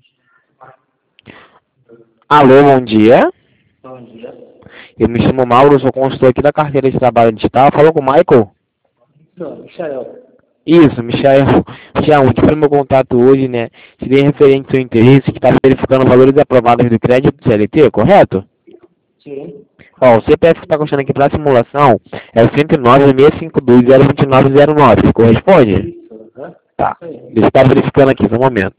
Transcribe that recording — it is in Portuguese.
Alô, bom dia. Bom dia. Eu me chamo Mauro, sou consultor aqui da carteira de trabalho digital. Falou com o Michael? Não, Michael. Isso, Michael. Michael, o motivo do meu contato hoje, né? Seria referente ao seu interesse, que está verificando valores aprovados do crédito do CLT, correto? Sim. Ó, o CPF que está constando aqui para a simulação é o 109.652.2909. Corresponde? Isso, né? Tá. Isso aí. Ele está verificando aqui, só um momento.